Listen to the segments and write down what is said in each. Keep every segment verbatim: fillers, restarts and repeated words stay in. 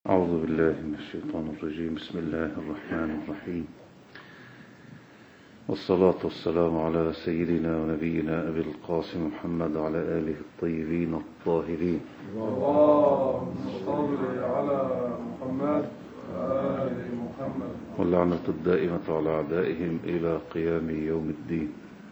أعوذ بالله من الشيطان الرجيم. بسم الله الرحمن الرحيم، والصلاة والسلام على سيدنا ونبينا أبي القاسم محمد وعلى آله الطيبين الطاهرين. اللهم صل على محمد وآل محمد. واللعنة الدائمة على أعدائهم إلى قيام يوم الدين.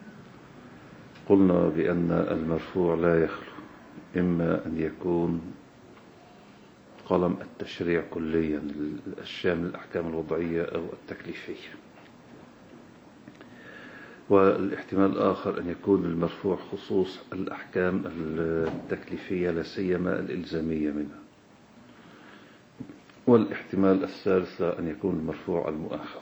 قلنا بأن المرفوع لا يخلو إما أن يكون قلم التشريع كليا الشامل الأحكام الوضعية أو التكليفية، والاحتمال الآخر أن يكون المرفوع خصوص الأحكام التكليفية لا سيما الإلزامية منها، والاحتمال الثالث أن يكون المرفوع المؤاخذ.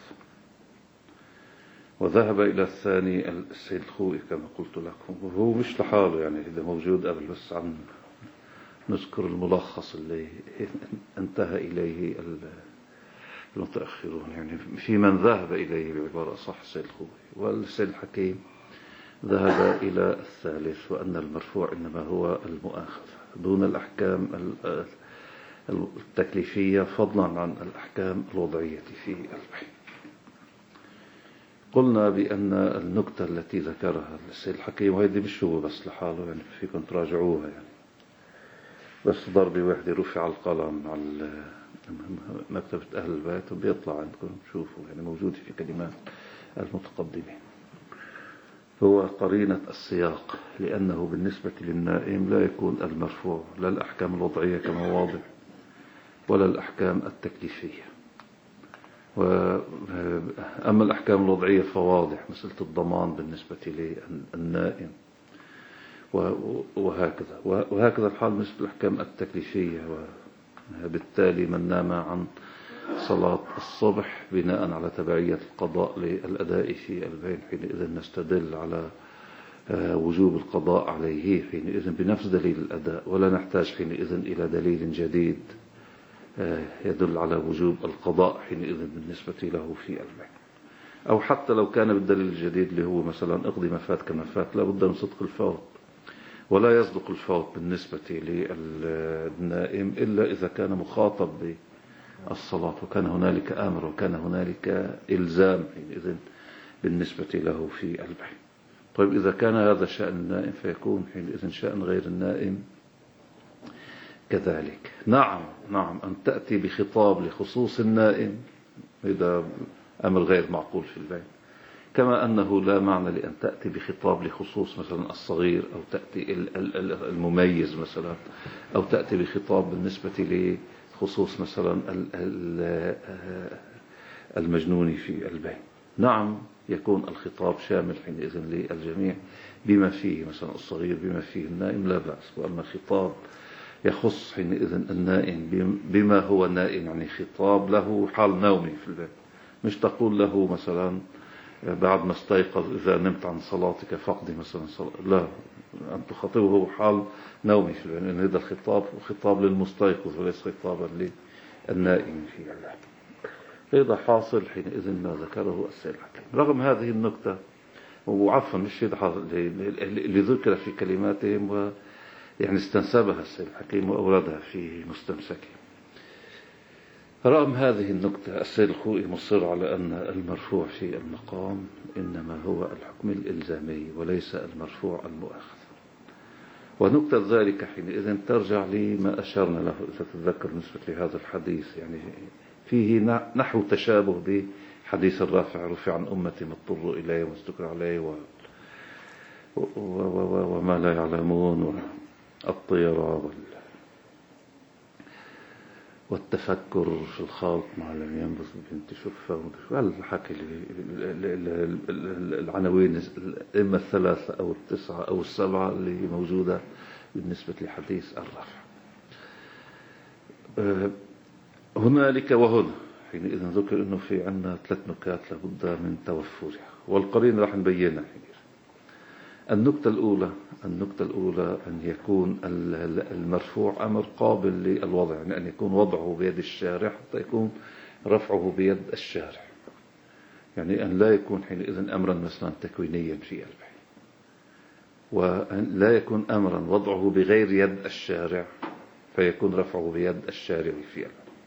وذهب إلى الثاني السيد الخوئي كما قلت لكم، وهو مش لحاله يعني، إذا موجود قبل بس عن نذكر الملخص اللي انتهى إليه المتأخرون، يعني في من ذهب إليه بعبارة صح السيد الخوئي. والسيد الحكيم ذهب إلى الثالث، وأن المرفوع إنما هو المؤاخذ دون الأحكام التكليفية فضلا عن الأحكام الوضعية في الوحي. قلنا بأن النكتة التي ذكرها السيد الحكيم، وهذه مش هو بس لحاله يعني، فيكم تراجعوها يعني، بس ضربة واحدة رفع القلم على مكتبة أهل البيت وبيطلع عندكم تشوفوا يعني، موجود في كلمات المتقدمين. هو قرينة السياق، لأنه بالنسبة للنائم لا يكون المرفوع لا الأحكام الوضعية كما واضح ولا الأحكام التكليفية. وأما الأحكام الوضعية فواضح، مسألة الضمان بالنسبة للنائم وهكذا وهكذا الحال بالنسبة للأحكام التكليفية. وبالتالي من نام عن صلاة الصبح بناء على تبعية القضاء للأداء في البين، حينئذ نستدل على وجوب القضاء عليه حينئذ بنفس دليل الأداء، ولا نحتاج حينئذ إلى دليل جديد يدل على وجوب القضاء حينئذ بالنسبة له في البين. أو حتى لو كان بالدليل الجديد اللي هو مثلا اقضي ما فات كما فات، لا بد من صدق الفوت، ولا يصدق الفوت بالنسبة للنائم إلا إذا كان مخاطب بالصلاة وكان هنالك أمر وكان هنالك إلزام حينئذ بالنسبة له في البين. طيب إذا كان هذا شأن النائم فيكون حينئذ شأن غير النائم كذلك. نعم نعم أن تأتي بخطاب لخصوص النائم إذا أمر غير معقول في البين، كما أنه لا معنى لأن تأتي بخطاب لخصوص مثلا الصغير، أو تأتي المميز مثلا، أو تأتي بخطاب بالنسبة لخصوص مثلا المجنون في البين. نعم يكون الخطاب شامل حينئذ للجميع بما فيه مثلا الصغير بما فيه النائم لا بأس. وأما خطاب يخص حينئذ النائم بما هو نائم، يعني خطاب له حال نومي في البين، مش تقول له مثلا بعد ما استيقظ إذا نمت عن صلاتك فقدي مثلا صلاة، لا، أن تخاطبه حال نومي في البين، لأن هذا الخطاب خطاب للمستيقظ وليس خطابا للنائم في اللعب. هذا حاصل حينئذ ما ذكره السيد الحكيم. رغم هذه النكتة، وعفوا مش اللي ذكر في كلماتهم ويعني استنسبها السيد الحكيم وأوردها في مستمسكه، رغم هذه النكتة السيد الخوئي مصر على أن المرفوع في المقام إنما هو الحكم الإلزامي وليس المرفوع المؤاخذ. ونكتة ذلك حينئذ ترجع لما أشرنا له إذا تتذكر بالنسبة لهذا الحديث، يعني فيه نحو تشابه بحديث الرافع رفع عن أمتي ما اضطروا إليه واستكر عليه و... و... و... وما لا يعلمون والطيرة وال... والتفكر في الخلق ما لم ينبث بنت شفة والحكي العناوين إما الثلاثة أو التسعة أو السبعة اللي موجودة بالنسبة لحديث الرفع. هنالك وهنا حينئذ ذكر أنه في عنا ثلاث نكات لابد من توفرها، والقرين راح نبينها. النكتة الأولى النكتة الأولى أن يكون المرفوع أمر قابل للوضع، يعني أن يكون وضعه بيد الشارع حتى يكون رفعه بيد الشارع، يعني أن لا يكون حينئذ أمرا مثلا تكوينيا في الوحي، وأن لا يكون أمرا وضعه بغير يد الشارع فيكون رفعه بيد الشارع في الوحي.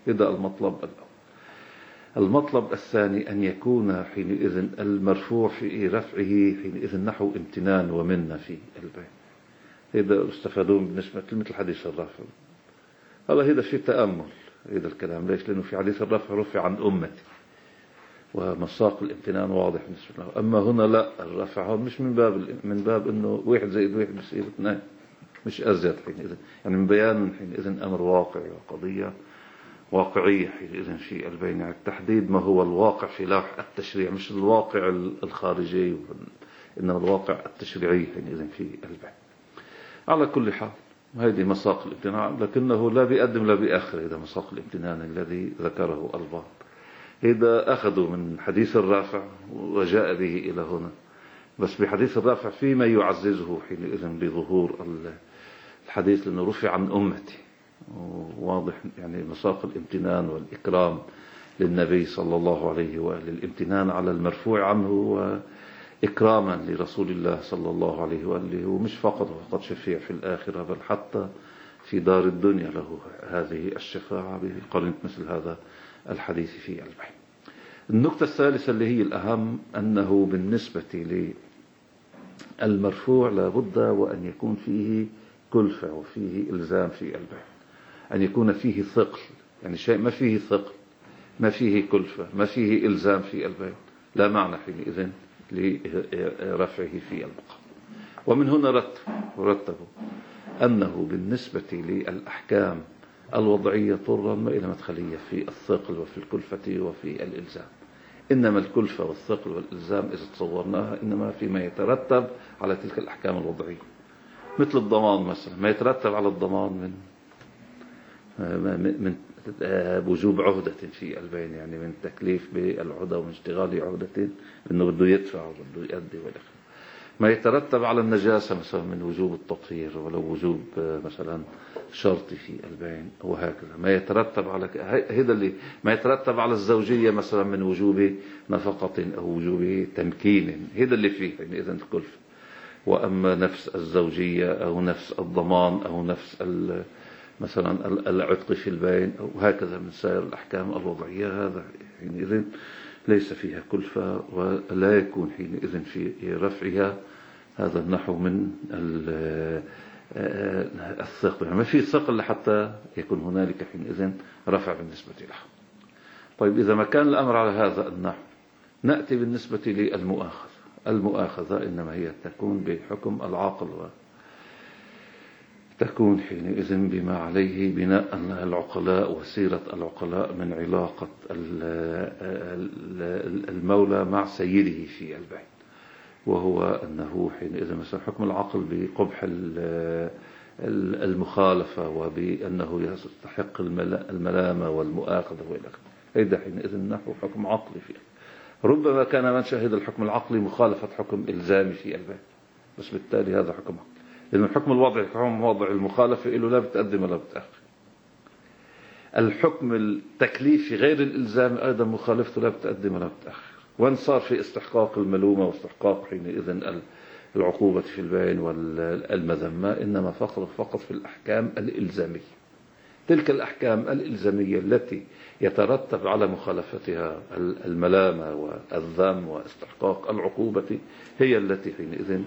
هذا المطلب الأول. المطلب الثاني أن يكون حينئذ المرفوع في رفعه حينئذ نحو امتنان ومنة في البين. هذا استفادون بالنسبة لكلمة الحديث الرافع. هذا هذا في تأمل هذا الكلام. ليش؟ لأنه في حديث الرفع رفع عن أمتي ومساق الامتنان واضح بالنسبة له. أما هنا لا، الرفع مش من باب من باب إنه واحد زائد واحد بصير اثنين، مش أزيد حينئذ، يعني من بيان حينئذ أمر واقعي وقضية واقعية حينئذ في البين، يعني التحديد ما هو الواقع في لوح التشريع، مش الواقع الخارجي إنما الواقع التشريعي حينئذ في البين. على كل حال هذه مساق الامتنان، لكنه لا بيقدم لا بيأخر. إذا مساق الامتنان الذي ذكره البعض إذا أخذوا من حديث الرافع وجاء به إلى هنا، بس بحديث الرافع فيما يعززه حينئذ بظهور الحديث لأنه رفع عن أمتي، واضح يعني مساق الامتنان والإكرام للنبي صلى الله عليه وآله، الامتنان على المرفوع عنه وإكراما لرسول الله صلى الله عليه وآله، ومش فقط وفقط شفيع في الآخرة بل حتى في دار الدنيا له هذه الشفاعة بقرنة مثل هذا الحديث في البين. النقطة الثالثة اللي هي الأهم أنه بالنسبة للمرفوع لابد وأن يكون فيه كلفة وفيه إلزام في البين، أن يكون فيه ثقل، يعني شيء ما فيه ثقل ما فيه كلفة ما فيه إلزام في البين لا معنى حينئذ لرفعه في المقام. ومن هنا رتب ورتبوا أنه بالنسبة للأحكام الوضعية طرا ما إلى مدخلية في الثقل وفي الكلفة وفي الإلزام، إنما الكلفة والثقل والإلزام إذا تصورناها إنما فيما يترتب على تلك الأحكام الوضعية، مثل الضمان مثلا، ما يترتب على الضمان من من وجوب عهدة في البين، يعني من تكليف بالعهدة ومن اشتغال عهدة إنه بده يدفع وبده يؤدي والآخر. ما يترتب على النجاسة مثلا من وجوب التطهير ولو وجوب مثلا شرطي في البين وهكذا. ما يترتب على هذا اللي ما يترتب على الزوجية مثلا من وجوب نفقة أو وجوب تمكين، هذا اللي فيه يعني إذن الكلفة. وأما نفس الزوجية أو نفس الضمان أو نفس مثلا العتق في البين أو هكذا من سائر الأحكام الوضعية، هذا حينئذ ليس فيها كلفة ولا يكون حينئذ في رفعها هذا النحو من الثقل، يعني ما في ثقل حتى يكون هنالك حينئذ رفع بالنسبة له. طيب إذا ما كان الأمر على هذا النحو نأتي بالنسبة للمؤاخذة. المؤاخذة إنما هي تكون بحكم العاقل وتكون حينئذ بما عليه بناء العقلاء وسيرة العقلاء من علاقة المولى مع سيده في البين، وهو أنه حينئذ مثلا حكم العقل بقبح المخالفة وبأنه يستحق الملامة والمؤاخذة وإلى آخره. هذا حينئذ نحو حكم عقلي فيه. ربما كان من شهد الحكم العقلي مخالفة حكم إلزامي في البين، بس بالتالي هذا حكم عقلي، لأن الحكم الوضعي حكم وضع المخالفة إله لا بتقدم ولا بتأخر. الحكم التكليفي غير الإلزام أيضا مخالفته لا بتقدم ولا بتأخر. وان صار في استحقاق الملومة واستحقاق حينئذ العقوبة في البين والمذمة، إنما فقط فقط في الأحكام الإلزامية. تلك الأحكام الإلزامية التي يترتب على مخالفتها الملامة والذم واستحقاق العقوبة هي التي حينئذ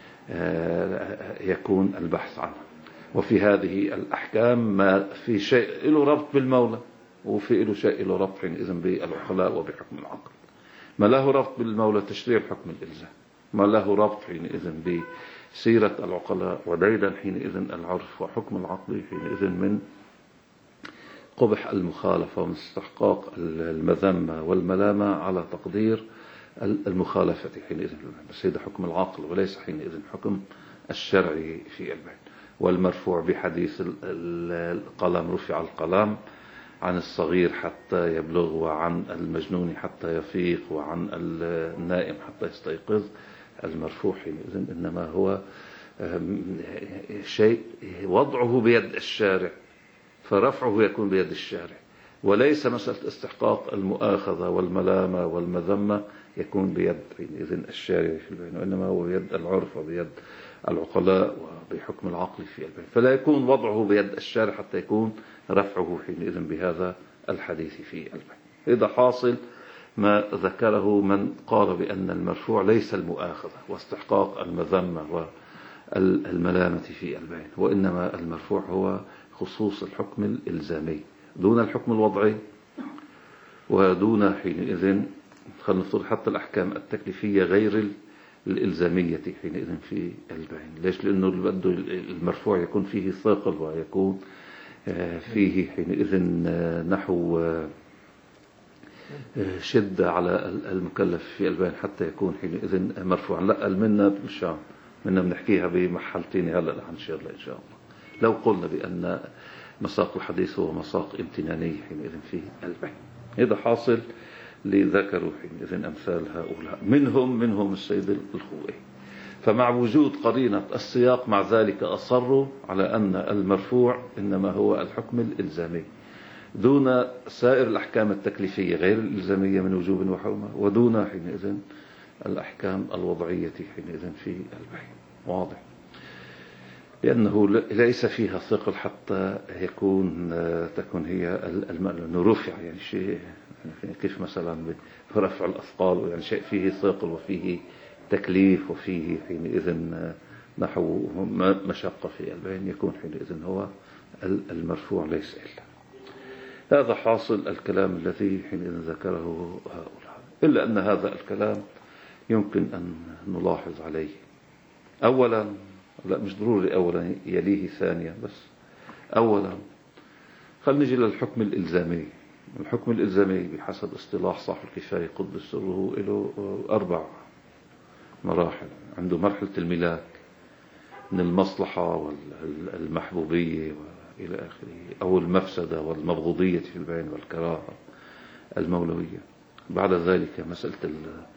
يكون البحث عنها. وفي هذه الأحكام ما في شيء له ربط بالمولى وفي له شيء له ربط حينئذ بالعقلاء وبحكم العقل. ما له ربط بالمولى تشريع حكم الإلزام، ما له ربط حينئذ بسيرة العقلاء وديدا حينئذ العرف، وحكم العقل حينئذ من قبح المخالفة ومن استحقاق المذمة والملامة على تقدير المخالفة حينئذ، بس هذا حكم العقل وليس حينئذ حكم الشرعي في البين. والمرفوع بحديث القلم رفع القلم عن الصغير حتى يبلغ وعن المجنون حتى يفيق وعن النائم حتى يستيقظ. المرفوع حينئذ إنما هو شيء وضعه بيد الشارع، فرفعه يكون بيد الشارع، وليس مسألة استحقاق المؤاخذة والملامة والمذمة يكون بيد حينئذ الشارع في البين، وإنما هو بيد العرف وبيد العقلاء وبحكم العقل في البين. فلا يكون وضعه بيد الشارع حتى يكون رفعه حينئذ بهذا الحديث في البيع. إذا حاصل ما ذكره من قال بأن المرفوع ليس المؤاخذة واستحقاق المذمة والملامة في البيع، وإنما المرفوع هو خصوص الحكم الإلزامي دون الحكم الوضعي، ودون حينئذ خلينا نفترض حتى الأحكام التكليفية غير الإلزامية حينئذ في البيع. ليش؟ لأنه بده المرفوع يكون فيه ثقل ويكون فيه حينئذ نحو شدة على المكلف في البيع حتى يكون حينئذ مرفوعا. لا، المنة مش منا بنحكيها بمحلتين هلا حنشير لها إن شاء الله. لو قلنا بأن مساق الحديث هو مساق امتناني حينئذ في البيع، إذا حاصل لذكروا حينئذ أمثال هؤلاء منهم منهم السيد الخوئي. فمع وجود قرينة السياق مع ذلك أصروا على أن المرفوع إنما هو الحكم الإلزامي دون سائر الأحكام التكليفية غير الإلزامية من وجوب وحرمة، ودون حينئذ الأحكام الوضعية حينئذ في البيع. واضح؟ لأنه ليس فيها ثقل حتى يكون تكون هي المألوف رفع، يعني شيء كيف مثلا برفع الأثقال، يعني شيء فيه ثقل وفيه تكليف وفيه حينئذ نحو مشقة في البيع، يكون حينئذ هو المرفوع ليس إلا. هذا حاصل الكلام الذي حينئذ ذكره هؤلاء، إلا أن هذا الكلام يمكن أن نلاحظ عليه أولا، لا مش ضروري أولا، يليه ثانيا، بس أولا خلينا نجي للحكم الإلزامي. الحكم الإلزامي بحسب اصطلاح صاحب الكفاية قدس سره له أربع مراحل. عنده مرحلة الملاك من المصلحة والمحبوبية إلى آخره، أو المفسدة والمبغوضية في البيع والكراهة المولوية. بعد ذلك مسألة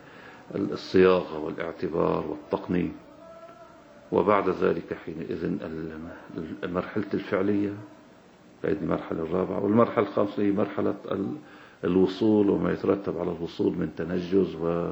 الصياغة والاعتبار والتقنين، وبعد ذلك حينئذ مرحلة الفعلية، هذه المرحلة الرابعة. والمرحلة الخامسة هي مرحلة الوصول وما يترتب على الوصول من تنجز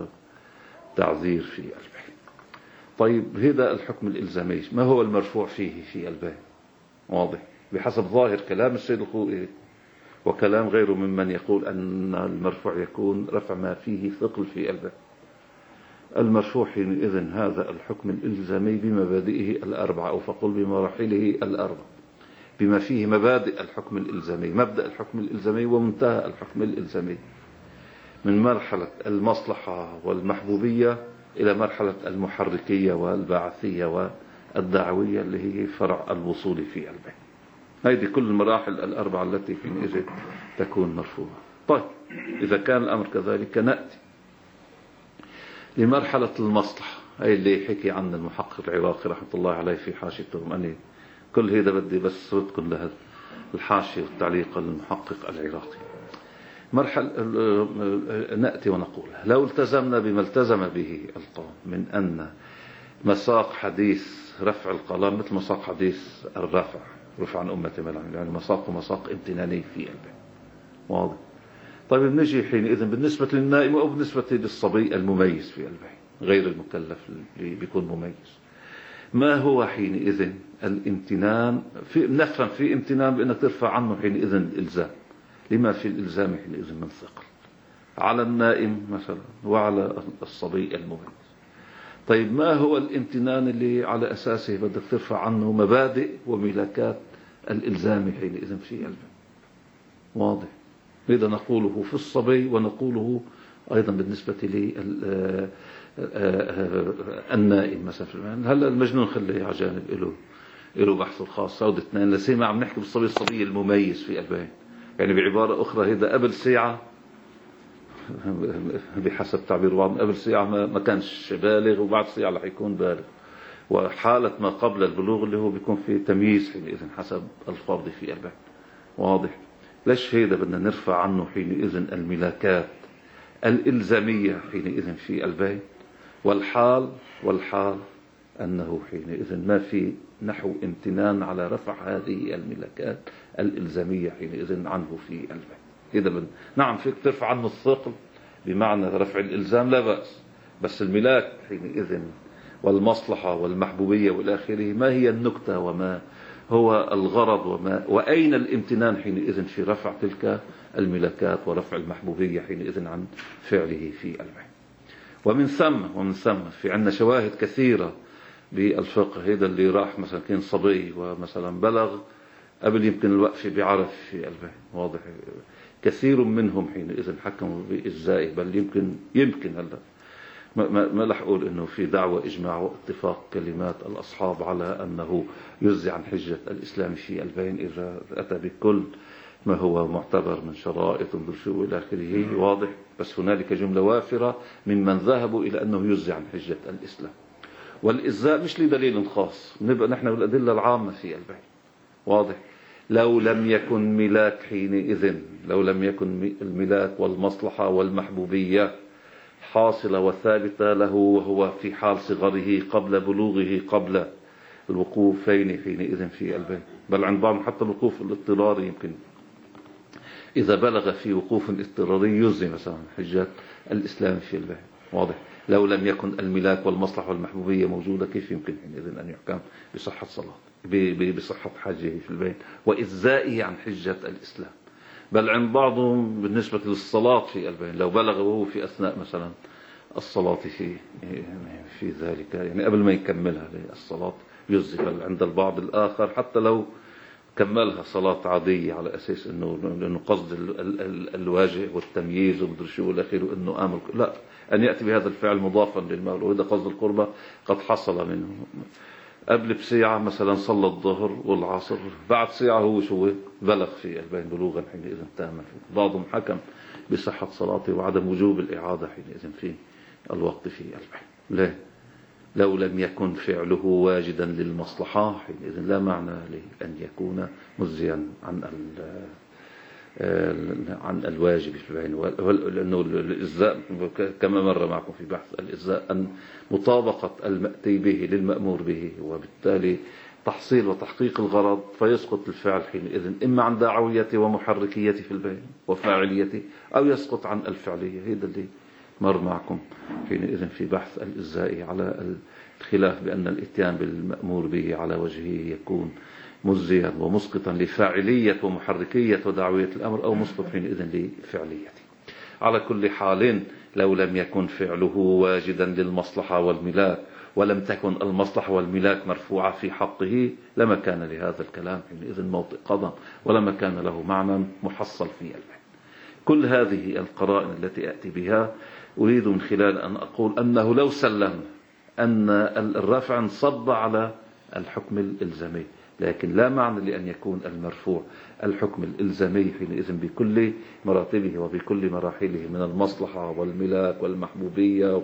وتعذير في البيع. طيب هذا الحكم الإلزامي، ما هو المرفوع فيه في البيع؟ واضح بحسب ظاهر كلام السيد الخوئي وكلام غيره ممن يقول أن المرفوع يكون رفع ما فيه ثقل في البيع. المرفوع حينئذ هذا الحكم الإلزامي بمبادئه الأربعة، أو فقل بمراحله الأربعة، بما فيه مبادئ الحكم الإلزامي، مبدأ الحكم الإلزامي ومنتهى الحكم الإلزامي، من مرحلة المصلحة والمحبوبية إلى مرحلة المحركية والبعثية والدعوية اللي هي فرع الوصول في البيع. هذه كل المراحل الأربعة التي حينئذ تكون مرفوعة. طيب إذا كان الأمر كذلك نأتي لمرحلة المصلحة، أي اللي حكي عن المحقق العراقي رحمة الله عليه في حاشيتهم. أني كل هذا بدي بس ردكم لها الحاشية والتعليق للمحقق العراقي. مرحلة نأتي ونقول لو التزمنا بما التزم به القوم من أن مساق حديث رفع القلم مثل مساق حديث الرفع رفع عن أمة ملعن، يعني مساق ومساق امتناني في البيع. واضح؟ طيب بنجي حينئذ بالنسبة للنائم أو بالنسبة للصبي المميز في البيع غير المكلف اللي بيكون مميز، ما هو حينئذ الامتنان؟ في نفهم في امتنان بأنك ترفع عنه حينئذ الإلزام، لما في الإلزام حينئذ من ثقل على النائم مثلا وعلى الصبي المميز. طيب ما هو الامتنان اللي على أساسه بدك ترفع عنه مبادئ وملاكات الإلزام حينئذ في البيع؟ واضح؟ لذا نقوله في الصبي ونقوله أيضا بالنسبة للنائم مثلا في المعنى. هلا المجنون خليه على جانب له له بحث الخاص، سود اثنين لسي ما عم نحكي بالصبي الصبي المميز في البيع، يعني بعبارة أخرى هذا قبل ساعة بحسب تعبير بعض قبل ساعة ما كانش بالغ، وبعد ساعة رح يكون بالغ، وحالة ما قبل البلوغ اللي هو بيكون في تمييز حينئذ حسب الفرض في البيع. واضح؟ ليش هيدا بدنا نرفع عنه حينئذ الملاكات الإلزامية حينئذ في البيع؟ والحال والحال أنه حينئذ ما في نحو امتنان على رفع هذه الملاكات الإلزامية حينئذ عنه في البيع. إذا بدنا نعم فيك ترفع عنه الثقل بمعنى رفع الإلزام لا بأس، بس الملاك حينئذ والمصلحة والمحبوبية والآخره ما هي النكتة وما هو الغرض وما وأين الامتنان حينئذ في رفع تلك الملكات ورفع المحبوبية حينئذ عن فعله في البيع. ومن ثم ومن ثم في عندنا شواهد كثيرة بالفقه. هذا اللي راح مثلا كان صبي ومثلا بلغ قبل يمكن الوقف بعرف في البيع، واضح، كثير منهم حينئذ حكموا بإجزائه، بل يمكن يمكن هلا ما, ما, ما رح أقول إنه في دعوة إجماع واتفاق كلمات الأصحاب على أنه يجزي عن حجة الإسلام في البين إذا أتى بكل ما هو معتبر من شرائط وشو إلى آخره، واضح. بس هنالك جملة وافرة ممن ذهبوا إلى أنه يجزي عن حجة الإسلام. والإجزاء مش لدليل خاص، نبقى نحن بالأدلة العامة في البين، واضح. لو لم يكن ملاك حينئذ، لو لم يكن الملاك والمصلحة والمحبوبية حاصلة وثابتة له وهو في حال صغره قبل بلوغه قبل الوقوفين حينئذ في البين، بل عند بعضهم حتى الوقوف الاضطراري يمكن إذا بلغ في وقوف اضطراري يجزي مثلا حجة الإسلام في البين، واضح. لو لم يكن الملاك والمصلحة والمحبوبية موجودة كيف يمكن حينئذ أن يحكم بصحة صلاة بصحة حجه في البين وإجزائه عن حجة الإسلام؟ بل عند بعضهم بالنسبة للصلاة في البين لو بلغ وهو في أثناء مثلا الصلاة في في ذلك يعني قبل ما يكملها الصلاة يجزي. بل عند البعض الآخر حتى لو كملها صلاة عادية على أساس إنه إنه قصد ال ال ال الواجه والتمييز ومدري شو والأخير إنه آمل، لا، أن يأتي بهذا الفعل مضافا للمولى، وإذا قصد القربة قد حصل منه. قبل بساعة مثلا صلى الظهر والعصر، بعد ساعة هو شو بلغ في البين بلوغا حينئذ تاما. بعضهم حكم بصحة صلاته وعدم وجوب الإعادة حينئذ في الوقت في البين. ليه؟ لو لم يكن فعله واجدا للمصلحة حينئذ لا معنى لأن يكون مجزيا عن عن الواجب في البين. لأنه الإجزاء كما مر معكم في بحث الإجزاء أن مطابقة المأتي به للمأمور به، وبالتالي تحصيل وتحقيق الغرض، فيسقط الفعل حينئذ إما عن دعوية ومحركية في البين وفاعلية، أو يسقط عن الفعلية. هذا اللي مر معكم حينئذ في بحث الإجزاء على الخلاف بأن الاتيان بالمأمور به على وجهه يكون مجزيا ومسقطا لفاعلية ومحركية ودعوية الأمر، أو مسقط حينئذ لفعليته. على كل حال لو لم يكن فعله واجدا للمصلحة والملاك ولم تكن المصلحة والملاك مرفوعة في حقه لما كان لهذا الكلام حينئذ موطئ قدم، ولما كان له معنى محصل في البين. كل هذه القرائن التي أتي بها أريد من خلال أن أقول أنه لو سلم أن الرفع انصب على الحكم الإلزامي، لكن لا معنى لأن يكون المرفوع الحكم الإلزامي حينئذ بكل مراتبه وبكل مراحله من المصلحة والملاك والمحبوبية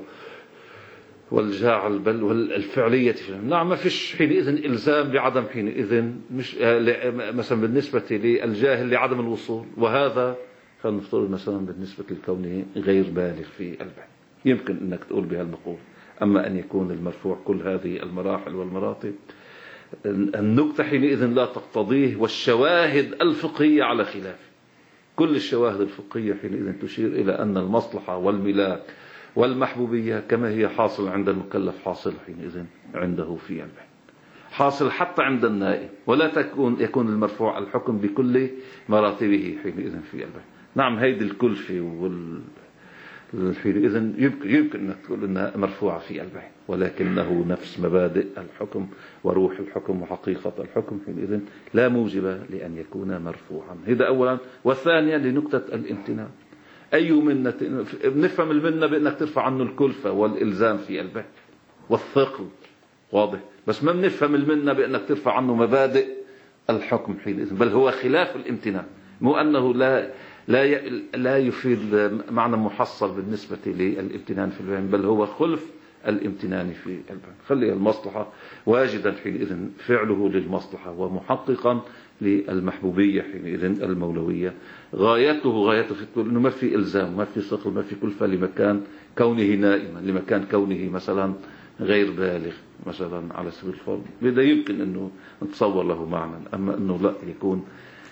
والجاعل بل والفعلية. نعم، ما فيش حينئذ إلزام بعدم حينئذ، مش مثلا بالنسبة للجاهل لعدم الوصول، وهذا خلينا نفترض مثلا بالنسبة لكونه غير بالغ في البين يمكن أنك تقول بها المقول. أما أن يكون المرفوع كل هذه المراحل والمراتب، النكتة حينئذ لا تقتضيه، والشواهد الفقهية على خلافه. كل الشواهد الفقهية حينئذ تشير إلى أن المصلحة والملاك والمحبوبية كما هي حاصل عند المكلف حاصل حينئذ عنده في البين، حاصل حتى عند النائب، ولا تكون يكون المرفوع الحكم بكل مراتبه حينئذ في البين. نعم، هيدي الكلفة وال حينئذ يمكن يمكن أن تقول أنها مرفوعة في البين، ولكنه نفس مبادئ الحكم وروح الحكم وحقيقة الحكم حينئذ لا موجب لأن يكون مرفوعا. هذا أولا. والثانيا لنقطة الامتنان. أي منة بنفهم المنة بأنك ترفع عنه الكلفة والإلزام في البين والثقل، واضح، بس ما بنفهم المنة بأنك ترفع عنه مبادئ الحكم حينئذ، بل هو خلاف الامتنان. مو أنه لا لا لا يفيد معنى محصل بالنسبة للامتنان في البين، بل هو خلف الامتنان في البين. خلي المصلحة واجدا حينئذ فعله للمصلحة ومحققا للمحبوبية حينئذ المولوية، غايته غايته في إنه ما في إلزام، ما في صقل، ما في كلفة لمكان كونه نائما، لمكان كونه مثلا غير بالغ مثلا على سبيل الفرض. بدا يمكن أنه نتصور له معنى. أما أنه لا يكون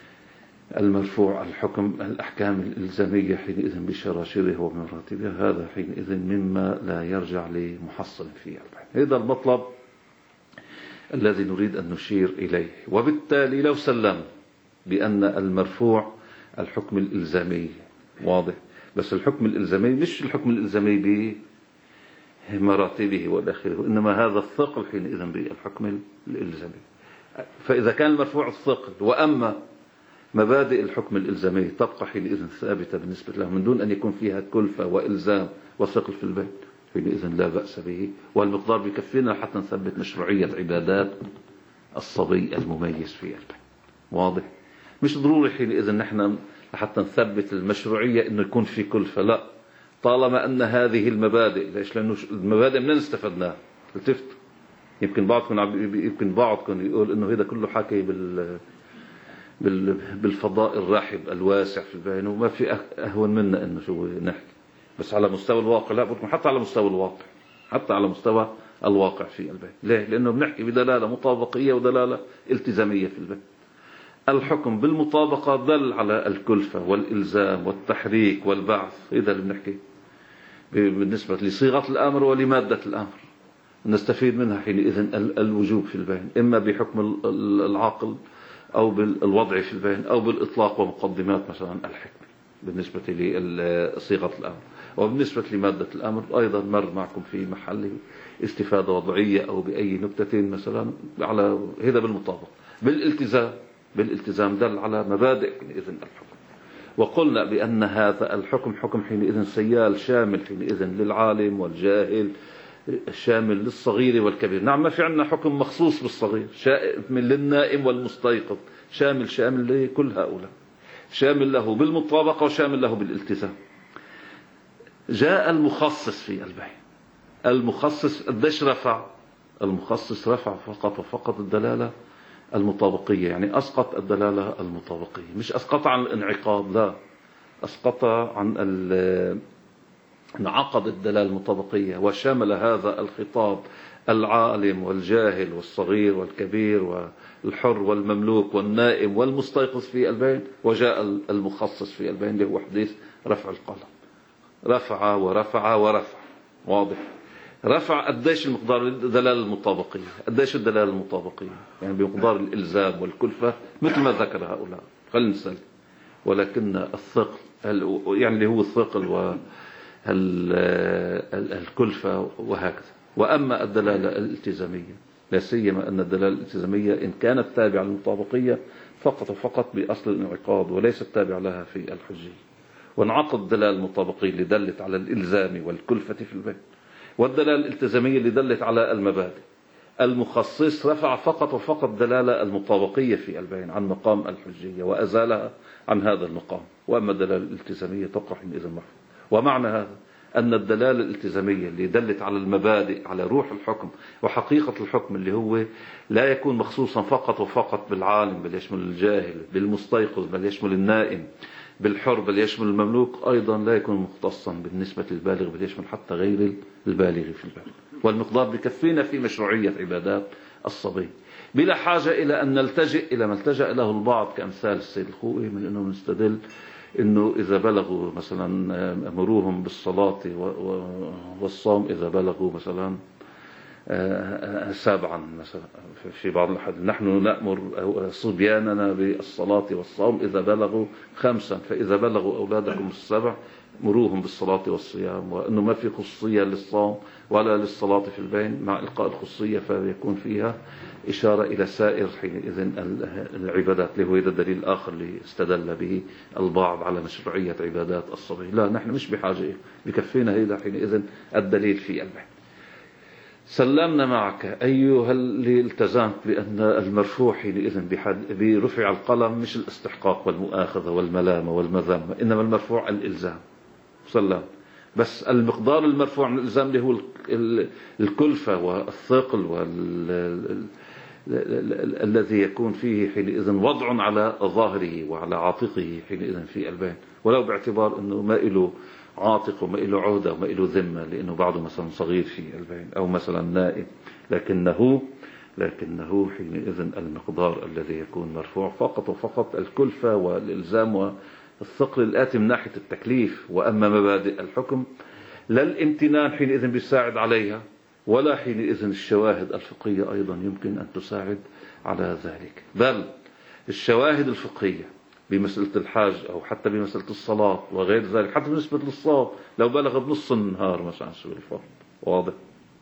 المرفوع الحكم الأحكام الإلزامية حينئذ بشراشره ومراتبها، هذا حينئذ مما لا يرجع لمحصل في البين. هذا المطلب الذي نريد أن نشير إليه. وبالتالي لو سلم بأن المرفوع الحكم الإلزامي واضح، بس الحكم الإلزامي مش الحكم الإلزامي بمراتبه والآخره، إنما هذا الثقل حينئذ بالحكم الإلزامي. فإذا كان المرفوع الثقل وأما مبادئ الحكم الإلزامي تبقى حينئذ ثابتة بالنسبة له من دون أن يكون فيها كلفة وإلزام وثقل في البيت، حينئذ لا بأس به. والمقدار بكفينا حتى نثبت مشروعية عبادات الصبي المميز في البيت. واضح؟ مش ضروري حينئذ نحن حتى نثبت المشروعية إنه يكون في كلفة، لا، طالما أن هذه المبادئ. ليش؟ لأنه المبادئ منين استفدناها؟ التفت يمكن بعضكم يمكن بعضكم يقول إنه هذا كله حكي بال بالفضاء الرحب الواسع في البين وما في أهون منا إنه شو نحكي، بس على مستوى الواقع لا، بدكم حتى على مستوى الواقع، حتى على مستوى الواقع في البيت. ليه؟ لأنه بنحكي بدلالة مطابقية ودلالة التزامية في البيت. الحكم بالمطابقة دل على الكلفة والإلزام والتحريك والبعث، إذا اللي بنحكي بالنسبة لصيغة الأمر ولمادة الأمر نستفيد منها حينئذ الوجوب في البين، إما بحكم العاقل أو بالوضع في البين أو بالإطلاق ومقدمات مثلا الحكمة بالنسبة لصيغة الأمر. وبالنسبة لمادة الأمر أيضا مر معكم في محل استفادة وضعية أو بأي نكتة مثلا على هذا بالمطابق. بالالتزام بالالتزام دل على مبادئ حينئذ الحكم. وقلنا بأن هذا الحكم حكم حينئذ سيال شامل حينئذ للعالم والجاهل، شامل للصغير والكبير. نعم ما في عندنا حكم مخصوص بالصغير، شامل للنائم والمستيقظ، شامل شامل لكل هؤلاء، شامل له بالمطابقة وشامل له بالالتزام. جاء المخصص في البين. المخصص قديش رفع؟ المخصص رفع فقط وفقط الدلالة المطابقية، يعني أسقط الدلالة المطابقية، مش أسقط عن الانعقاد، لا، أسقط عن انعقد الدلالة المطابقية، وشمل هذا الخطاب العالم والجاهل والصغير والكبير والحر والمملوك والنائم والمستيقظ في البين. وجاء المخصص في البين اللي هو حديث رفع القلم، رفع ورفع ورفع. واضح؟ رفع قديش المقدار الدلالة المطابقية، قديش الدلالة المطابقية يعني بمقدار الإلزام والكلفة مثل ما ذكر هؤلاء، خلينا نسأل. ولكن الثقل يعني اللي هو الثقل والكلفة وهكذا. وأما الدلالة الالتزامية لا سيما أن الدلالة الالتزامية إن كانت تابعة للمطابقية فقط وفقط بأصل الانعقاد وليست تابعة لها في الحجية. وانعقد الدلالة المطابقية اللي دلت على الإلزام والكلفة في البيت، والدلالة الالتزامية اللي دلت على المبادئ. المخصص رفع فقط وفقط دلالة المطابقية في البين عن مقام الحجية وأزالها عن هذا المقام. وأما الدلالة الالتزامية تبقى حينئذ محفوظة. ومعنى هذا أن الدلالة الالتزامية اللي دلت على المبادئ، على روح الحكم وحقيقة الحكم، اللي هو لا يكون مخصوصا فقط وفقط بالعالم بل يشمل الجاهل، بالمستيقظ بل يشمل النائم، بالحر بل يشمل المملوك، أيضا لا يكون مختصا بالنسبة للبالغ بل يشمل حتى غير البالغ في البالغ. والمقدار بكفينا في مشروعية عبادات الصبي بلا حاجة إلى أن نلتجئ إلى ما التجأ له البعض كأمثال السيد الخوئي من أنه نستدل إنه إذا بلغوا مثلا أمروهم بالصلاة والصوم إذا بلغوا مثلا سابعا مثلا في بعض الأحاديث نحن نأمر صبياننا بالصلاة والصوم إذا بلغوا خمسا، فإذا بلغوا أولادكم السبع مروهم بالصلاة والصيام. وأنه ما في خصوصية للصوم ولا للصلاة في البين مع إلقاء الخصوصية فيكون فيها إشارة إلى سائر حينئذ العبادات، اللي هو هذا الدليل الآخر اللي استدل به البعض على مشروعية عبادات الصبي. لا، نحن مش بحاجة، بكفينا هذا حينئذ الدليل في البين. سلمنا معك أيها اللي التزمت بأن المرفوع حينئذ برفع القلم مش الاستحقاق والمؤاخذة والملامة والمذمة، إنما المرفوع الإلزام. سلم. بس المقدار المرفوع من الإلزام اللي هو الكلفة والثقل وال الذي يكون فيه حينئذ وضع على ظاهره وعلى عاتقه حينئذ في البين، ولو باعتبار أنه ما إله عاتق وما إله عهدة وما إله ذمة لأنه بعضه مثلا صغير في البين أو مثلا نائم، لكنه لكنه حينئذ المقدار الذي يكون مرفوع فقط وفقط الكلفة والإلزام والثقل الآتي من ناحية التكليف. وأما مبادئ الحكم لا الامتنان حينئذ بيساعد عليها ولا حينئذ الشواهد الفقهية أيضا يمكن أن تساعد على ذلك. بل الشواهد الفقهية بمسألة الحاج أو حتى بمسألة الصلاة وغير ذلك، حتى بالنسبة للصوم لو بلغ بنص النهار مثلا سبيل الفرض، واضح،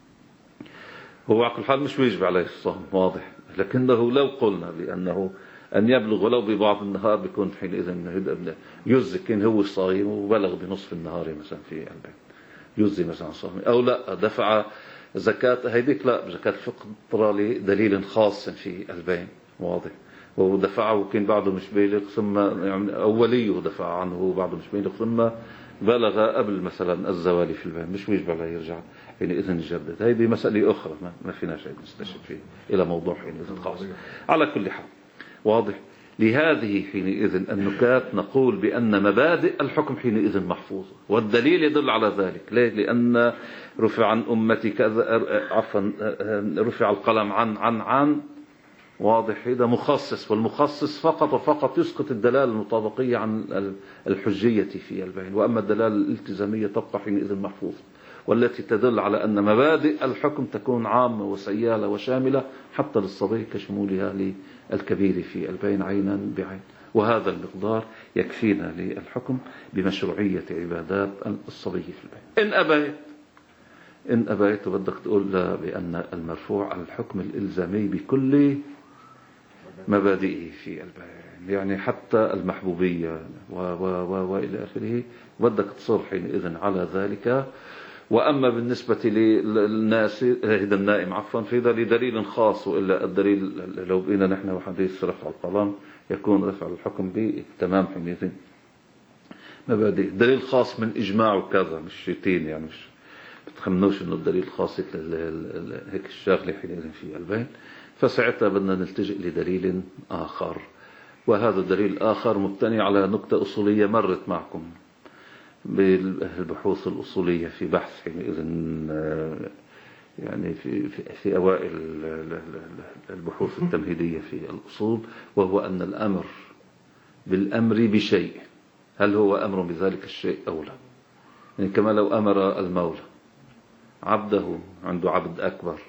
هو على كل حال مش بيجب عليه الصوم، واضح، لكنه لو قلنا بأنه أن يبلغ ولو ببعض النهار بيكون حينئذ يجزي، كان هو صايم وبلغ بنصف النهار مثلا في البيت يجزي مثلا صوم، أو لا دفع زكاة هيديك، لا زكاة الفطرة لدليل خاص في البين، واضح، ودفعه وكان بعده مش بالغ ثم يعني أوليه دفع عنه بعده مش بالغ ثم بلغ قبل مثلا الزوال في البين، مش يجب عليه يرجع حينئذ يجدد. هذه مسألة أخرى ما, ما فينا شيء نستشهد فيه إلى موضوع حينئذ خاص. على كل حال واضح، لهذه حينئذ النكات نقول بأن مبادئ الحكم حينئذ محفوظة، والدليل يدل على ذلك. ليه؟ لأن رفع عن أمتي كذا، عفوا رفع القلم عن عن عن واضح، هذا مخصص، والمخصص فقط وفقط يسقط الدلالة المطابقية عن الحجية في البين، وأما الدلالة الالتزامية تبقى حينئذ محفوظة، والتي تدل على أن مبادئ الحكم تكون عامة وسيالة وشاملة حتى للصبي كشمولها للكبير في البين عينا بعين. وهذا المقدار يكفينا للحكم بمشروعية عبادات الصبي في البين. إن أبيت إن أبيت بدك تقول لا بأن المرفوع على الحكم الإلزامي بكل مبادئه في البين، يعني حتى المحبوبية و و و وإلى آخره بدك تصر حينئذ على ذلك. وأما بالنسبة للناس هذا النائم عفوا فإذا لدليل خاص، وإلا الدليل لو بقينا نحن وحديث رفع القلم يكون رفع الحكم بالتمام حينئذ مبادئ. دليل خاص من إجماع وكذا مش شيتين، يعني مش بتخمنوش إنه الدليل خاص هيك الشاغلة حينئذ في البين، فساعتها بدنا نلتجئ لدليل آخر. وهذا الدليل الآخر مبتني على نقطة أصولية مرت معكم بالبحوث الأصولية في بحث حينئذ يعني في, في, في أوائل البحوث التمهيدية في الأصول، وهو أن الأمر بالأمر بشيء هل هو أمر بذلك الشيء أو لا. يعني كما لو أمر المولى عبده، عنده عبد أكبر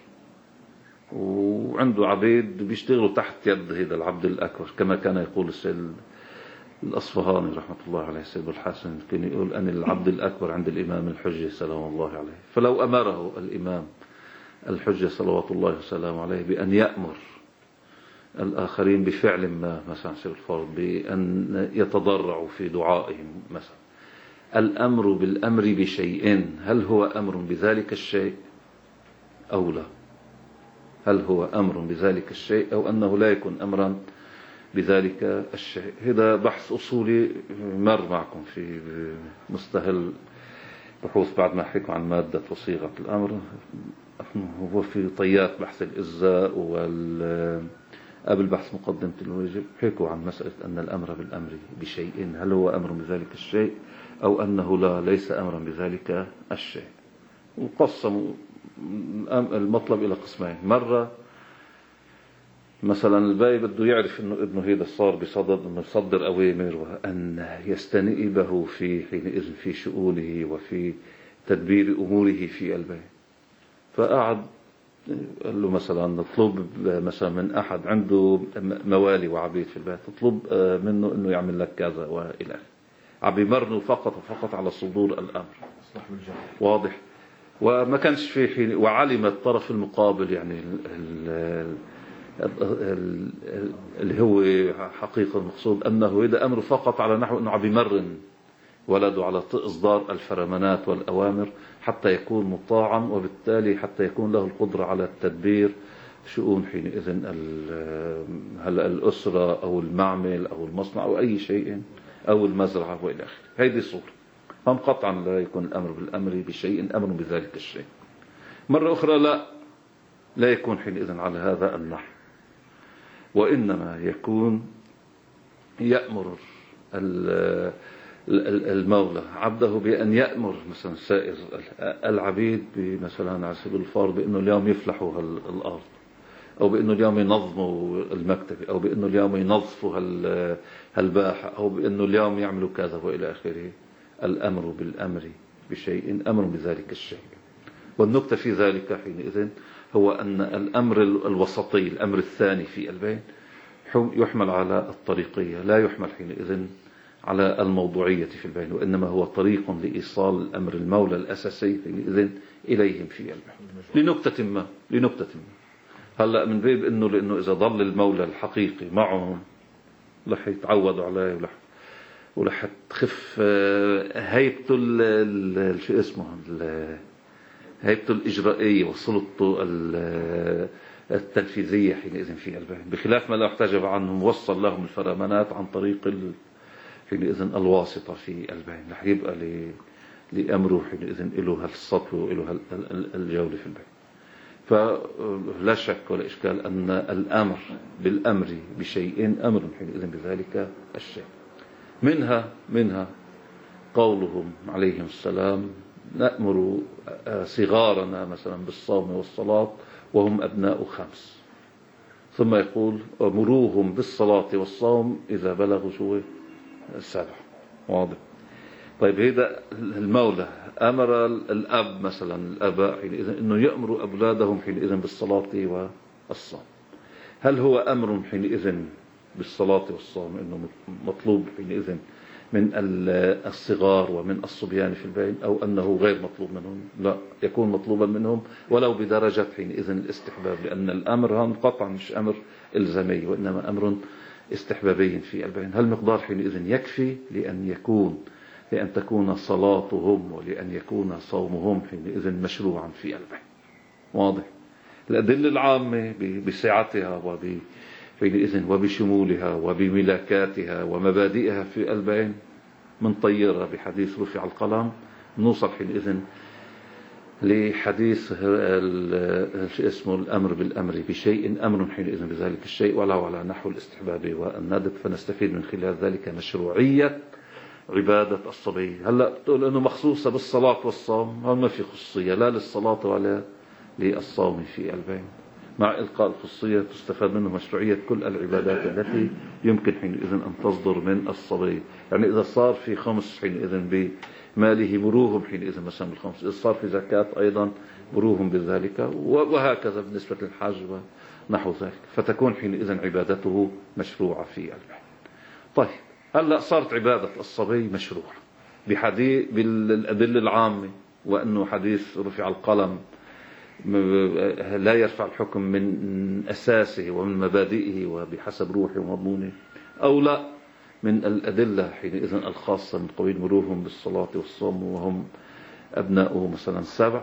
وعنده عبيد بيشتغلوا تحت يد هذا العبد الأكبر، كما كان يقول السيد الأصفهاني رحمة الله عليه السيد الحسن، كان يقول أن العبد الأكبر عند الإمام الحجة سلام الله عليه. فلو أمره الإمام الحجة صلوات الله وسلام عليه بأن يأمر الآخرين بفعل ما مثلا سيد الفرض بأن يتضرعوا في دعائهم مثلا، الأمر بالأمر بشيء هل هو أمر بذلك الشيء أو لا؟ هل هو أمر بذلك الشيء أو أنه لا يكون أمرا بذلك الشيء؟ هذا بحث أصولي مر معكم في مستهل بحوث بعد ما حكوا عن مادة وصيغة الأمر، هو في طيات بحث الإجزاء وال قبل بحث مقدمة الواجب حكوا عن مسألة أن الأمر بالأمر بشيء هل هو أمر بذلك الشيء أو أنه لا ليس أمرا بذلك الشيء. وقسموا المطلب إلى قسمين. مرة مثلا الباي بده يعرف انه ابنه هيدا صار بصدد انه يصدر اوامر وان يستنئبه في حينئذ في شؤونه وفي تدبير اموره في البيت، فقعد قال له مثلا نطلب مثلا من احد عنده موالي وعبيد في البيت، تطلب منه انه يعمل لك كذا والى اخره، عم يمرنه فقط وفقط على صدور الامر، واضح. وما كانش في حين، وعلم الطرف المقابل يعني اللي هو حقيقة المقصود أنه إذا أمر فقط على نحو أنه عم يمرن ولده على إصدار الفرمانات والأوامر حتى يكون مطاعا، وبالتالي حتى يكون له القدرة على التدبير شؤون حينئذ هلا الأسرة أو المعمل أو المصنع أو أي شيء أو المزرعة وإلى آخره. هذه صورة، هم قطعا لا يكون الأمر بالأمر بشيء أمر بذلك الشيء. مرة أخرى لا لا يكون حينئذ على هذا النحو، وإنما يكون يأمر المولى عبده بأن يأمر مثلا سائر العبيد مثلا على سبيل الفرض بأنه اليوم يفلحوا الأرض، أو بأنه اليوم ينظموا المكتب، أو بأنه اليوم ينظفوا هالباحة، أو بأنه اليوم يعملوا كذا وإلى آخره. الأمر بالأمر بشيء أمر بذلك الشيء، والنكتة في ذلك حينئذ هو أن الأمر الوسطي، الأمر الثاني في البين، يحمل على الطريقية، لا يحمل حينئذ على الموضوعية في البين، وإنما هو طريق لإيصال الأمر المولى الأساسي حينئذ إليهم في البين لنكتة ما لنكتة ما هلأ من باب إنه لأنه إذا ضل المولى الحقيقي معهم رح يتعودوا عليه ولح ورح تخف هيبته ال شو اسمه هيبته الإجرائية وسلطته التنفيذية حينئذ في البين، بخلاف ما لو احتجب عنهم وصل لهم الفرامانات عن طريق حينئذ الواسطة في البين، رح يبقى لأمره حينئذ له هالسطوة وله الجولة في البين. فلا شك ولا إشكال أن الأمر بالأمر بشيء أمر حينئذ بذلك الشيء. منها منها قولهم عليهم السلام: نأمر صغارنا مثلا بالصوم والصلاة وهم أبناء خمس، ثم يقول: أمروهم بالصلاة والصوم إذا بلغوا شو السبع. واضح؟ طيب هذا المولى أمر الأب مثلا الآباء حينئذ إنه يأمروا أولادهم حينئذ بالصلاة والصوم. هل هو أمر حينئذ بالصلاة والصوم إنه مطلوب حينئذ من الصغار ومن الصبيان في البين، أو أنه غير مطلوب منهم؟ لا، يكون مطلوبا منهم ولو بدرجة حينئذ الاستحباب، لأن الأمر هم قطعا مش أمر إلزامي وإنما أمر استحبابي في البين. هل مقدار حينئذ يكفي لأن يكون لأن تكون صلاتهم ولأن يكون صومهم حينئذ مشروعا في البين؟ واضح؟ الأدلة العامة بسعتها وب حينئذ وبشمولها وبملاكاتها ومبادئها في البين من طيرة بحديث رفع القلم، نوصل حينئذ لحديث اسمه الأمر بالأمر بشيء أمر حينئذ بذلك الشيء ولو على نحو الاستحباب والندب، فنستفيد من خلال ذلك مشروعية عبادة الصبي. هلأ تقول أنه مخصوصة بالصلاة والصوم، هل ما في خصوصية لا للصلاة ولا للصوم في البين. مع إلقاء الخصوصية تستفاد منه مشروعية كل العبادات التي يمكن حينئذ أن تصدر من الصبي. يعني إذا صار في خمس حينئذ بماله مروهم حينئذ مثلا بالخمس، إذا صار في زكاة أيضا مروهم بذلك، وهكذا بالنسبة للحج ونحو ذلك، فتكون حينئذ عبادته مشروعة في البين. طيب هلأ صارت عبادة الصبي مشروعة بحديث بالأدلة العامة، وأنه حديث رفع القلم لا يرفع الحكم من أساسه ومن مبادئه وبحسب روحه ومضمونه، أو لا من الأدلة حينئذ الخاصة من قبيل مروهم بالصلاة والصوم وهم أبناؤه مثلا سبع.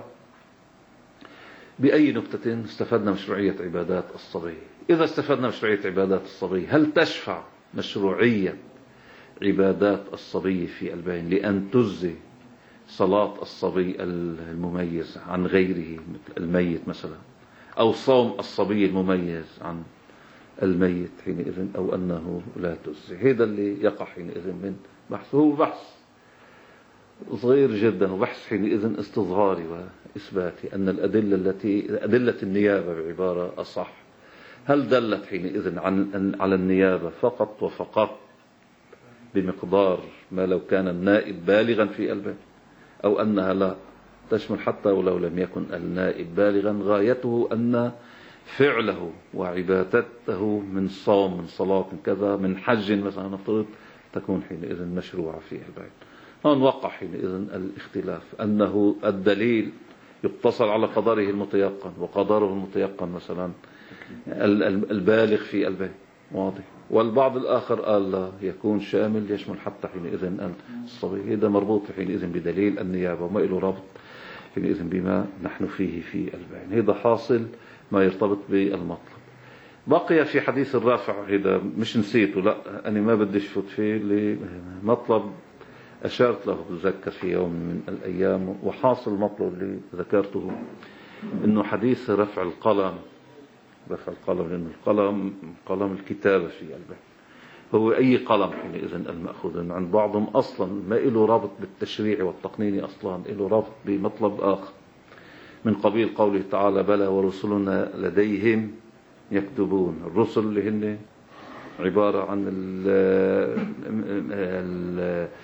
بأي نكتة استفدنا مشروعية عبادات الصبي؟ إذا استفدنا مشروعية عبادات الصبي، هل تشفع مشروعية عبادات الصبي في البين لأن تجزي صلاة الصبي المميز عن غيره الميت مثلا، أو صوم الصبي المميز عن الميت حينئذ، أو أنه لا تجزي؟ هذا اللي يقع حينئذ من بحث، هو بحث صغير جدا وبحث حينئذ استظهاري وإثباتي أن الأدلة التي أدلة النيابة بعبارة أصح، هل دلت حينئذ عن على النيابة فقط وفقط بمقدار ما لو كان النائب بالغا في البين، أو أنها لا تشمل حتى ولو لم يكن النائب بالغا، غايته أن فعله وعبادته من صوم من صلاة كذا من حج مثلا نفترض تكون حينئذ مشروعة في البين. هون وقع حينئذ الاختلاف، أنه الدليل يقتصر على قدره المتيقن، وقدره المتيقن مثلا البالغ في البين. واضح؟ والبعض الآخر قال لا، يكون شامل يشمل حتى حينئذ الصبي. هذا مربوط حينئذ بدليل النيابة وما له ربط حينئذ بما نحن فيه في البين. هذا حاصل ما يرتبط بالمطلب. بقي في حديث الرافع، هذا مش نسيته، لا أنا ما بدي أشفت فيه، لمطلب أشارت له بتذكر في يوم من الأيام، وحاصل المطلب اللي ذكرته إنه حديث رفع القلم رفع القلم لأن القلم قلم الكتابة في البين هو أي قلم حينئذ المأخوذ عند بعضهم أصلا ما له رابط بالتشريع والتقنين، أصلا له رابط بمطلب آخر من قبيل قوله تعالى: بلى ورسلنا لديهم يكتبون. الرسل اللي هن عبارة عن ال ال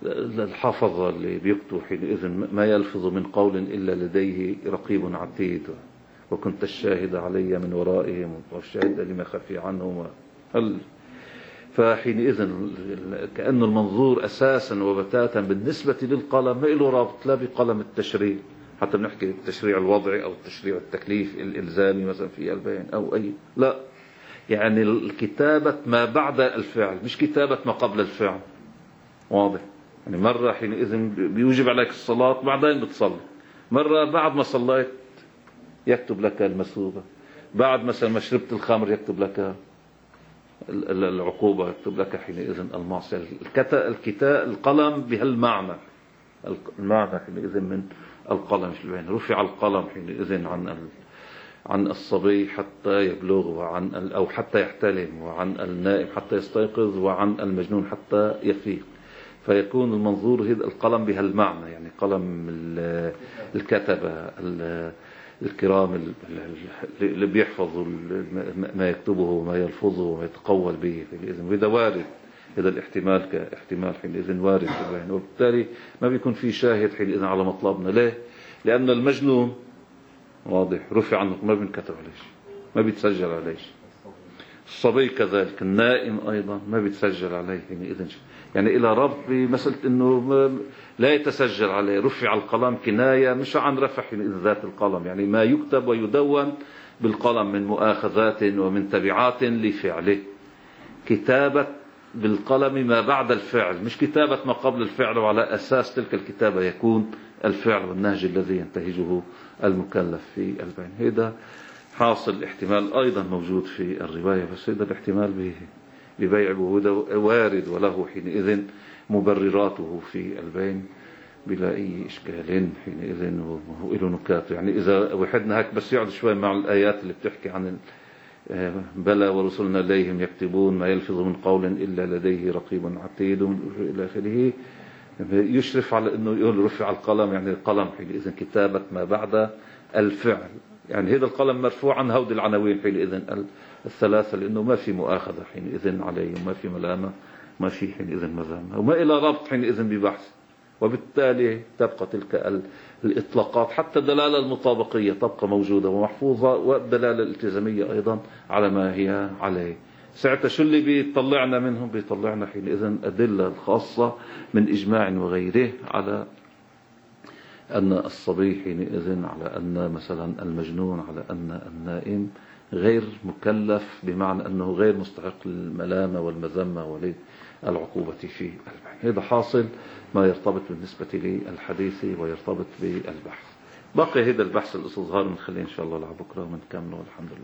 الحافظة اللي بيكتب حينئذ ما يلفظ من قول إلا لديه رقيب عتيد، وكنت الشاهد علي من ورائهم والشاهد لما خفي عنهم. هل فحينئذ كأن المنظور أساسا وبتاتا بالنسبة للقلم ما له رابط لا بقلم التشريع، حتى بنحكي التشريع الوضعي أو التشريع التكليف الإلزامي مثلا في البيان أو أي، لا، يعني الكتابة ما بعد الفعل مش كتابة ما قبل الفعل. واضح؟ يعني مرة حينئذ بيوجب عليك الصلاة بعدين بتصلي، مرة بعد ما صليت يكتب لك المثوبة، بعد مثلا ما شربت الخمر يكتب لك العقوبة، يكتب لك حينئذ المعصية. الكتاب القلم بهالمعنى، المعنى حينئذ من القلم في البين. رفع القلم حينئذ عن عن الصبي حتى يبلغ، وعن أو حتى يحتلم، وعن النائم حتى يستيقظ، وعن المجنون حتى يفيق. فيكون المنظور هذا القلم بهالمعنى، يعني قلم الكتبة الكرام اللي بيحفظوا ما يكتبه وما يلفظه وما يتقول به. إذا وارد هذا الاحتمال كاحتمال حينئذ وارد، وبالتالي ما بيكون في شاهد حينئذ على مطلبنا. ليه؟ لأن المجنون واضح رفع عنه ما بينكتب عليه، ما بيتسجل عليه. الصبي كذلك، النائم أيضا ما بيتسجل عليه حينئذ. يعني إلى ربط بمسألة إنه لا يتسجل عليه. رفع القلم كناية مش عن رفع ذات القلم، يعني ما يكتب ويدون بالقلم من مؤاخذات ومن تبعات لفعله. كتابة بالقلم ما بعد الفعل، مش كتابة ما قبل الفعل، وعلى أساس تلك الكتابة يكون الفعل والنهج الذي ينتهجه المكلف في البين. هذا حاصل احتمال أيضا موجود في الرواية، بس هذا الاحتمال ببيع بهوده وارد، وله حينئذ مبرراته في البين بلا أي إشكال حينئذ، وله نكات. يعني إذا وحدنا هيك بس يقعد شوي مع الآيات اللي بتحكي عن بلى ورسلنا إليهم يكتبون ما يلفظ من قول إلا لديه رقيب عتيد إلى آخره، يشرف على أنه يقول رفع القلم، يعني القلم حينئذ كتابة ما بعد الفعل. يعني هذا القلم مرفوع عن هود العناوين حينئذ الثلاثة، لأنه ما في مؤاخذة حينئذ عليه، وما في ملامة، ما في حينئذ مذامة، وما إلى ربط حينئذ ببحث. وبالتالي تبقى تلك الإطلاقات حتى الدلالة المطابقية تبقى موجودة ومحفوظة، والدلالة الالتزامية أيضا على ما هي عليه. ساعتها شو اللي بيطلعنا منهم؟ بيطلعنا حينئذ أدلة الخاصة من إجماع وغيره على أن الصبي حينئذ، على أن مثلا المجنون، على أن النائم غير مكلف، بمعنى أنه غير مستحق للملامة والمذمة وللعقوبة في البحث. هذا حاصل ما يرتبط بالنسبة للحديث ويرتبط بالبحث. باقي هذا البحث الاستظهار بنخليه إن شاء الله لبكرة ونكمله. والحمد لله.